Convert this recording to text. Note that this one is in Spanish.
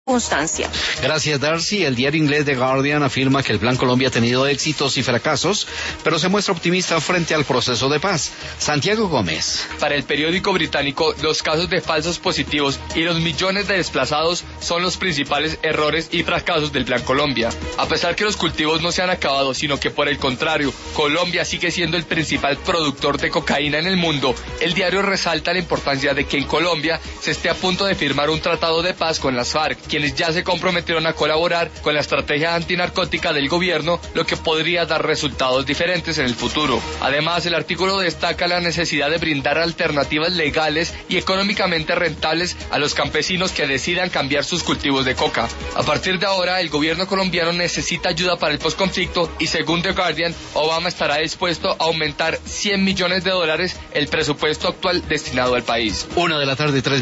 circunstancia. Gracias, Darcy. El diario inglés The Guardian afirma que el Plan Colombia ha tenido éxitos y fracasos, pero se muestra optimista frente al proceso de paz. Santiago Gómez. Para el periódico británico, los casos de falsos positivos y los millones de desplazados son los principales errores y fracasos del Plan Colombia. A pesar que los cultivos no se han acabado, sino que por el contrario, Colombia sigue siendo el principal productor de cocaína en el mundo, el diario resalta la importancia de que en Colombia se esté a punto de firmar un tratado de paz con las FARC, quienes ya se comprometieron a colaborar con la estrategia antinarcótica del gobierno, lo que podría dar resultados diferentes en el futuro. Además, el artículo destaca la necesidad de brindar alternativas legales y económicamente rentables a los campesinos que decidan cambiar sus cultivos de coca. A partir de ahora, el gobierno colombiano necesita ayuda para el posconflicto y, según The Guardian, Obama estará dispuesto a aumentar $100 millones el presupuesto actual destinado al país. 1:03 p.m.